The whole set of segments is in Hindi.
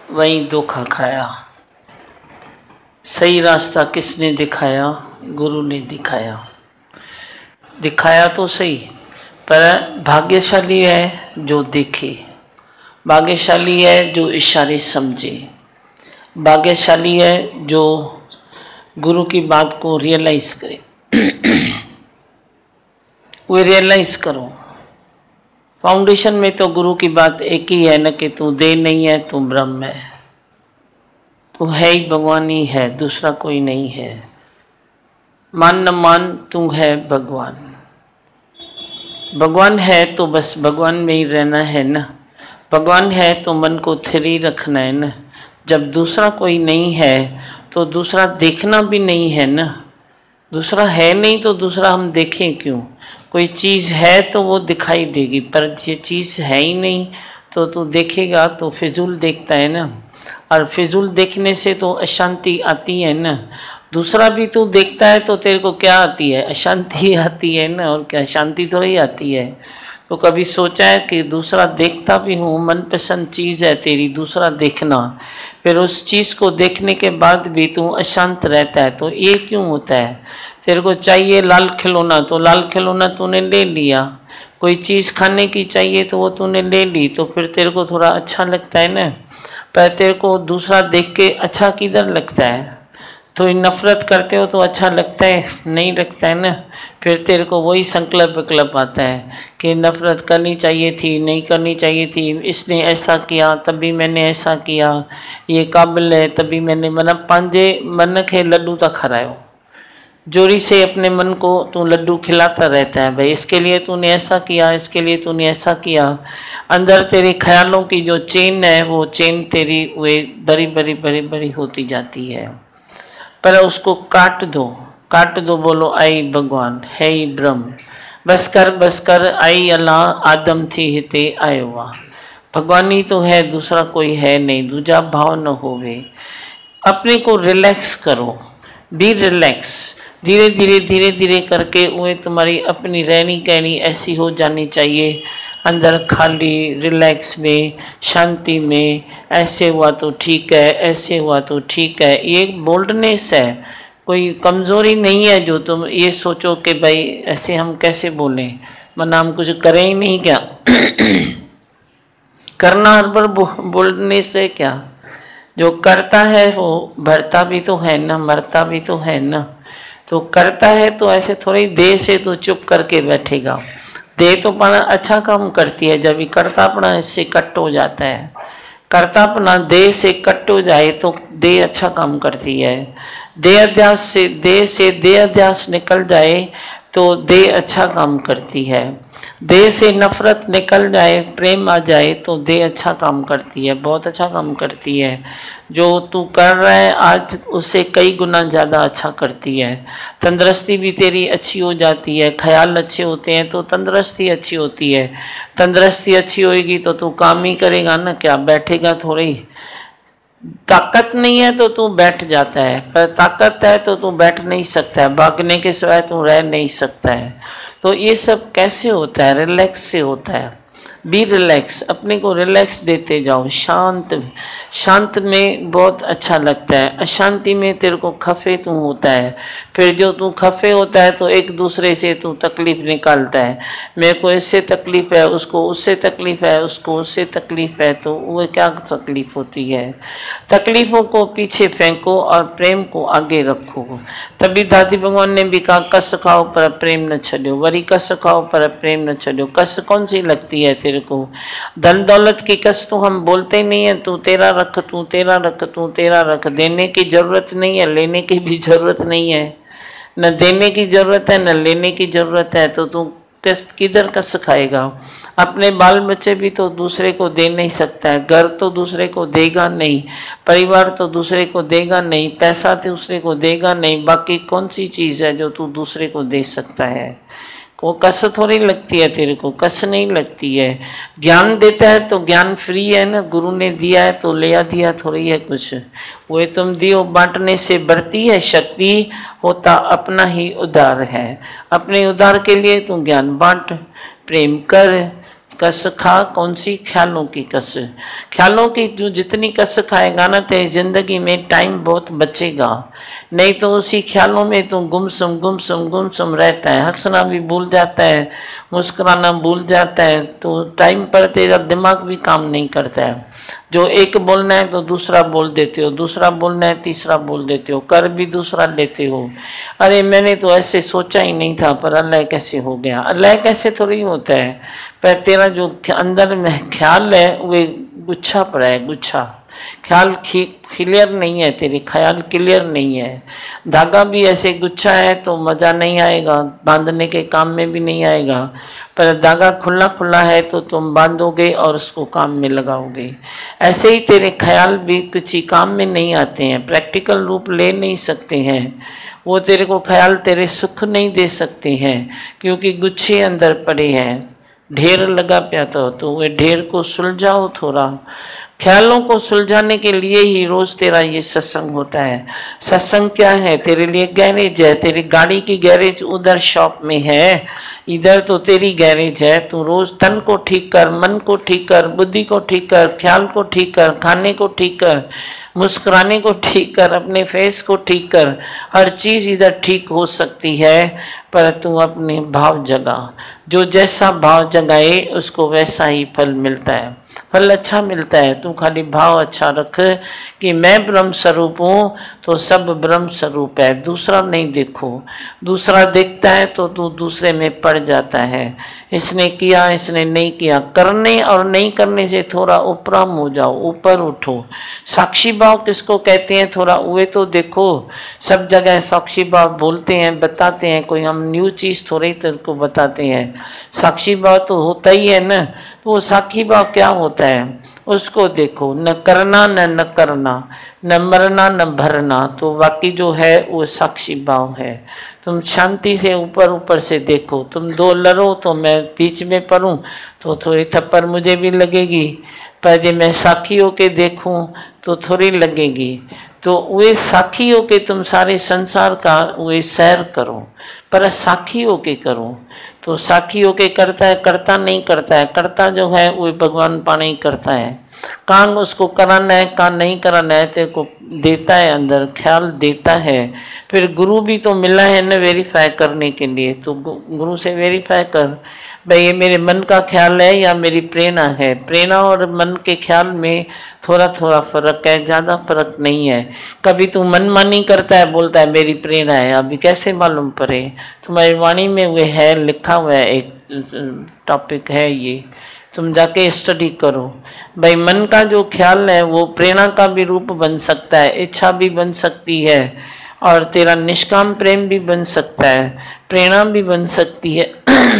वहीं धोखा खाया। सही रास्ता किसने दिखाया? गुरु ने दिखाया। दिखाया तो सही, पर भाग्यशाली है जो देखे, भाग्यशाली है जो इशारे समझे, भाग्यशाली है जो गुरु की बात को रियलाइज करे। वो रियलाइज करो। फाउंडेशन में तो गुरु की बात एक ही है न कि तू देह नहीं है, तू ब्रह्म है, तू है ही भगवान ही है, दूसरा कोई नहीं है। मान न मान, तू है भगवान। भगवान है तो बस भगवान में ही रहना है ना। भगवान है तो मन को स्थिर ही रखना है ना। जब दूसरा कोई नहीं है तो दूसरा देखना भी नहीं है ना। दूसरा है नहीं तो दूसरा हम देखें क्यों? कोई चीज है तो वो दिखाई देगी, पर ये चीज है ही नहीं तो तू देखेगा तो फिजूल देखता है ना। और फिजूल देखने से तो अशांति आती है ना। दूसरा भी तू देखता है तो तेरे को क्या आती है? अशांति आती है ना, और क्या शांति थोड़ी आती है। तो कभी सोचा है कि दूसरा देखता भी हूँ, मनपसंद चीज है तेरी दूसरा देखना, फिर उस चीज को देखने के बाद भी तू अशांत रहता है, तो ये क्यों होता है? तेरे को चाहिए लाल खिलौना तो लाल खिलौना तूने ले लिया, कोई चीज खाने की चाहिए तो वो तूने ले ली, तो फिर तेरे को थोड़ा अच्छा लगता है ना। पर तेरे को दूसरा देख के अच्छा किधर लगता है? तो नफरत करते हो तो अच्छा लगता है? नहीं लगता है ना। फिर तेरे को वही संकल्प विकल्प आता है कि नफरत करनी चाहिए थी, नहीं करनी चाहिए थी, इसने ऐसा किया तभी मैंने ऐसा किया, ये काबिल है तभी मैंने, मतलब पंहिंजे मन के लड्डू था खरायो। जोरी से अपने मन को तू लड्डू खिलाता रहता है, भाई इसके लिए तूने ऐसा किया, इसके लिए तूने ऐसा किया। अंदर तेरे ख्यालों की जो चेन है वो चेन तेरी वे बड़ी बड़ी बड़ी बड़ी होती जाती है। पर उसको काट दो, बोलो आई भगवान है ही ब्रह्म। बस कर आई अल्लाह आदम थी हिते आयो वा। भगवान ही तो है, दूसरा कोई है नहीं, दूजा भाव न होवे। अपने को रिलैक्स करो, बी रिलैक्स। धीरे धीरे करके वो तुम्हारी अपनी रहनी कहनी ऐसी हो जानी चाहिए, अंदर खाली रिलैक्स में, शांति में। ऐसे हुआ तो ठीक है, ऐसे हुआ तो ठीक है, ये बोल्डनेस है, कोई कमजोरी नहीं है जो तुम ये सोचो कि भाई ऐसे हम कैसे बोलें, वरना हम कुछ करें ही नहीं क्या? करना हर बार बोल्डनेस है क्या? जो करता है वो भरता भी तो है ना, मरता भी तो है ना। तो करता है तो ऐसे थोड़ी देर से तो चुप करके बैठेगा। देह तो अपना अच्छा काम करती है, जब कर्तापना इससे कट हो जाता है, कर्तापना देह से कट हो जाए तो देह अच्छा काम करती है। देह अध्यास निकल जाए तो देह अच्छा काम करती है। देह से नफरत निकल जाए, प्रेम आ जाए तो देह अच्छा काम करती है, बहुत अच्छा काम करती है। जो तू कर रहा है आज उससे कई गुना ज्यादा अच्छा करती है। तंदुरुस्ती भी तेरी अच्छी हो जाती है, ख्याल अच्छे होते हैं तो तंदुरुस्ती अच्छी होती है। तंदुरुस्ती अच्छी होगी तो तू काम ही करेगा ना, क्या बैठेगा थोड़ी। ताकत नहीं है तो तू बैठ जाता है, पर ताकत है तो तू बैठ नहीं सकता है, भागने के सिवाय तू रह नहीं सकता है। तो ये सब कैसे होता है? रिलैक्स से होता है। बी रिलैक्स, अपने को रिलैक्स देते जाओ। शांत में बहुत अच्छा लगता है, अशांति में तेरे को खफे तू होता है। फिर जो तू खफे होता है तो एक दूसरे से तू तकलीफ निकालता है, मेरे को इससे तकलीफ है, उसको उससे तकलीफ है, उसको उससे तकलीफ है, तो वो क्या तकलीफ होती है? तकलीफों को पीछे फेंको और प्रेम को आगे रखो। तभी दादी भगवान ने भी कहा कस खाओ पर प्रेम न छड़ो, वरी कस खाओ पर प्रेम न छड़ो। कस कौन सी लगती है तेरे को? धन दौलत की कस तो हम बोलते ही नहीं है, तू तेरा रख, तू तेरा रख, तू तेरा रख। देने की जरूरत नहीं है, लेने की भी जरूरत नहीं है। न देने की जरूरत है न लेने की जरूरत है, तो तू किधर कस खाएगा? अपने बाल बच्चे भी तो दूसरे को दे नहीं सकता है, घर तो दूसरे को देगा नहीं, परिवार तो दूसरे को देगा नहीं, पैसा दूसरे को देगा नहीं, बाकी कौन सी चीज है जो तू दूसरे को दे सकता है? वो कस थोड़ी लगती है तेरे को, कस नहीं लगती है। ज्ञान देता है तो ज्ञान फ्री है ना, गुरु ने दिया है तो लिया दिया थोड़ी है कुछ। वो तुम दियो बांटने से बढ़ती है शक्ति, होता अपना ही उद्धार है। अपने उद्धार के लिए तू ज्ञान बांट, प्रेम कर, कस खा, कौन सी? ख्यालों की कस। ख्यालों की तू जितनी कस खाएगा ना, तेरी जिंदगी में टाइम बहुत बचेगा। नहीं तो उसी ख्यालों में तू गुमसुम रहता है, हंसना भी भूल जाता है, मुस्कुराना भूल जाता है, तो टाइम पर तेरा दिमाग भी काम नहीं करता है। जो एक बोलना है तो दूसरा बोल देते हो, दूसरा बोलना है तीसरा बोल देते हो, कर भी दूसरा लेते हो। अरे मैंने तो ऐसे सोचा ही नहीं था, पर अल्लाह कैसे हो गया। अल्लाह कैसे थोड़ी होता है, पर तेरा जो अंदर में ख्याल है वो गुच्छा पड़ा है, गुच्छा। ख्याल क्लियर नहीं है, तेरे ख्याल क्लियर नहीं है। धागा भी ऐसे गुच्छा है तो मजा नहीं आएगा, बांधने के काम में भी नहीं आएगा। पर धागा खुला खुला है तो तुम बांधोगे और उसको काम में लगाओगे। ऐसे ही तेरे ख्याल भी किसी काम में नहीं आते हैं, प्रैक्टिकल रूप ले नहीं सकते हैं। वो तेरे को ख्याल तेरे सुख नहीं दे सकते हैं, क्योंकि गुच्छे अंदर पड़े हैं। ढेर लगा पिया तो वे ढेर को सुलझाओ थोड़ा। ख्यालों को सुलझाने के लिए ही रोज तेरा ये सत्संग होता है। सत्संग क्या है? तेरे लिए गैरेज है। तेरी गाड़ी की गैरेज उधर शॉप में है, इधर तो तेरी गैरेज है। तू रोज तन को ठीक कर, मन को ठीक कर, बुद्धि को ठीक कर, ख्याल को ठीक कर, खाने को ठीक कर, मुस्कुराने को ठीक कर, अपने फेस को ठीक कर। हर चीज इधर ठीक हो सकती है, पर तू अपने भाव जगा। जो जैसा भाव जगाए उसको वैसा ही फल मिलता है, फल अच्छा मिलता है। तू खाली भाव अच्छा रख कि मैं ब्रह्म स्वरूप हूँ, तो सब ब्रह्म स्वरूप है, दूसरा नहीं देखो। दूसरा देखता है तो तू दूसरे में पड़ जाता है। इसने किया, इसने नहीं किया। करने और नहीं करने से थोड़ा उपराम हो जाओ, ऊपर उठो। साक्षी भाव किसको कहते हैं, थोड़ा वे तो देखो। सब जगह साक्षी भाव बोलते हैं, बताते हैं, कोई हम न्यू चीज थोड़ी तेरे को बताते हैं। साक्षी भाव तो होता ही है ना। तो वो साक्षी भाव क्या होता है उसको देखो। न करना न करना, न मरना न भरना, तो बाकी जो है वो साक्षी भाव है। तुम शांति से ऊपर ऊपर से देखो। तुम दो लड़ो तो मैं बीच में पड़ूं तो थोड़ी थप्पड़ मुझे भी लगेगी, पर जब मैं साक्षी होके देखूं तो थोड़ी लगेगी। तो वे साक्षी होके तुम सारे संसार का वे सैर करो, पर साक्षी होके करो। तो साक्षी होके करता है, करता नहीं करता है। करता जो है वो भगवान पाने ही करता है। कान उसको कराना है, कान नहीं कराना है, तेरे को देता है, अंदर ख्याल देता है। फिर गुरु भी तो मिला है ना वेरीफाई करने के लिए। तो गुरु से वेरीफाई कर, भाई ये मेरे मन का ख्याल है या मेरी प्रेरणा है। प्रेरणा और मन के ख्याल में थोड़ा थोड़ा फर्क है, ज्यादा फर्क नहीं है। कभी तू मनमानी करता है, बोलता है मेरी प्रेरणा है, अभी कैसे मालूम पड़े? तुम्हारी वाणी में वो है, लिखा हुआ है, एक टॉपिक है ये, तुम जाके स्टडी करो। भाई मन का जो ख्याल है वो प्रेरणा का भी रूप बन सकता है, इच्छा भी बन सकती है, और तेरा निष्काम प्रेम भी बन सकता है, प्रेरणा भी बन सकती है।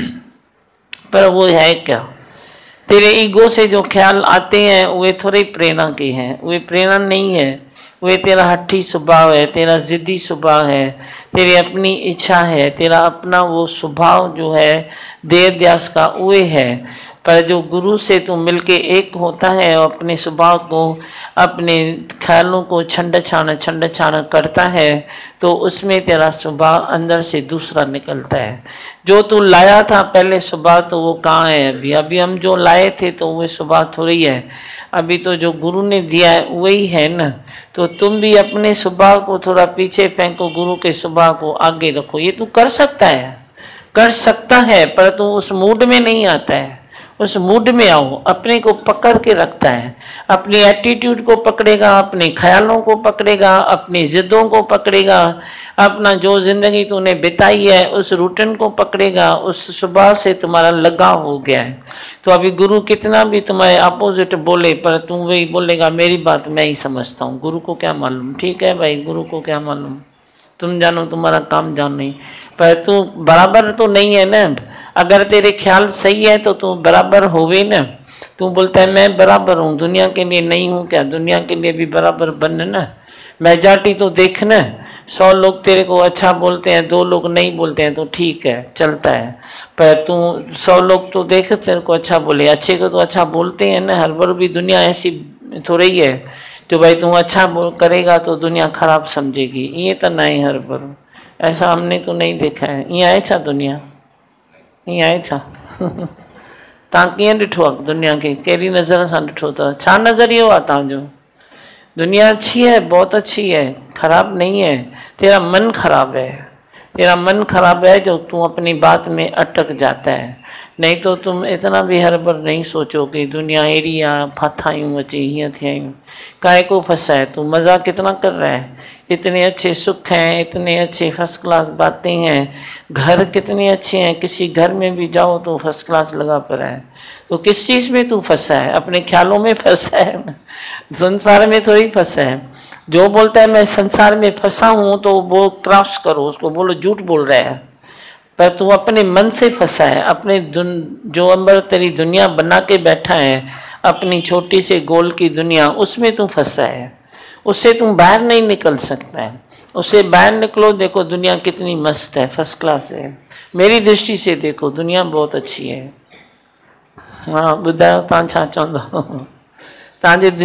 पर वो है क्या? तेरे ईगो से जो ख्याल आते हैं वे थोड़े प्रेरणा के हैं, वे प्रेरणा नहीं है। वे तेरा हट्ठी स्वभाव है, तेरा जिद्दी स्वभाव है, तेरी अपनी इच्छा है, तेरा अपना वो स्वभाव जो है देह ध्यास का वे है। पर जो गुरु से तू मिलके एक होता है और अपने स्वभाव को, अपने ख्यालों को छंड छाण करता है, तो उसमें तेरा स्वभाव अंदर से दूसरा निकलता है। जो तू लाया था पहले स्वभाव, तो वो कहाँ है अभी? अभी हम जो लाए थे तो वो स्वभाव थोड़ी है, अभी तो जो गुरु ने दिया है वही है ना। तो तुम भी अपने स्वभाव को थोड़ा पीछे फेंको, गुरु के स्वभाव को आगे रखो। ये तू कर सकता है, कर सकता है, पर तू उस मूड में नहीं आता है। उस मूड में आओ, अपने को पकड़ के रखता है, अपनी एटीट्यूड को पकड़ेगा, अपने ख्यालों को पकड़ेगा, अपनी जिद्दों को पकड़ेगा, अपना जो जिंदगी तूने बिताई है उस रूटीन को पकड़ेगा। उस स्वभाव से तुम्हारा लगाव हो गया है। तो अभी गुरु कितना भी तुम्हारे अपोजिट बोले, पर तुम वही बोलेगा मेरी बात मैं ही समझता हूँ, गुरु को क्या मालूम। ठीक है भाई, गुरु को क्या मालूम, तुम जानो, तुम्हारा काम जान नहीं। पर तू बराबर तो नहीं है ना। अगर तेरे ख्याल सही है तो तू बराबर होवे ना। तू बोलता है मैं बराबर हूँ, दुनिया के लिए नहीं हूँ क्या? दुनिया के लिए भी बराबर बन ना। मेजॉरिटी तो देख ना, 100 लोग तेरे को अच्छा बोलते हैं, 2 लोग नहीं बोलते हैं, तो ठीक है, चलता है। पर तू 100 लोग तो देख तेरे को अच्छा बोले, अच्छे को तो अच्छा बोलते हैं ना। हर बार भी दुनिया ऐसी थोड़ी है तो भाई तू अच्छा करेगा तो दुनिया खराब समझेगी। ये तो नहीं, हर बार ऐसा हमने तो नहीं देखा है। ये आए था दुनिया, ये आए था। तव्हां कीअं ॾिठो आहे दुनिया खे? कहिड़ी नज़र सां ॾिठो अथव? छा नज़रियो आहे तव्हांजो? दुनिया अच्छी है, बहुत अच्छी है, खराब नहीं है। तेरा मन खराब है, तेरा मन खराब है जो तू अपनी बात में अटक जाता है। नहीं तो तुम इतना भी हर बार नहीं सोचो कि दुनिया एड़ी आ, फाथायूं अची हीअं थियायूं। काय को फंसा है तू? मजाक कितना कर रहा है? इतने अच्छे सुख हैं, इतने अच्छे फर्स्ट क्लास बातें हैं, घर कितने अच्छे हैं, किसी घर में भी जाओ तो फर्स्ट क्लास लगा पड़ा है। तो किस चीज में तू फंसा है? अपने ख्यालों में फंसा है, संसार में थोड़ी फंसा है। जो बोलता है मैं संसार में फंसा हूं तो वो क्रॉस करो, उसको बोलो झूठ बोल रहा है। पर तू अपने मन से फंसा है, अपने जो अंदर तेरी दुनिया बना के बैठा है, अपनी छोटी से गोल की दुनिया, उसमें तू फंसा है। उससे तुम बाहर नहीं निकल सकता है। उससे बाहर निकलो, देखो दुनिया कितनी मस्त है, फर्स्ट क्लास है। मेरी दृष्टि से देखो दुनिया बहुत अच्छी है। हाँ ॿुधायो तव्हां छा चवंदव? तव्हांजे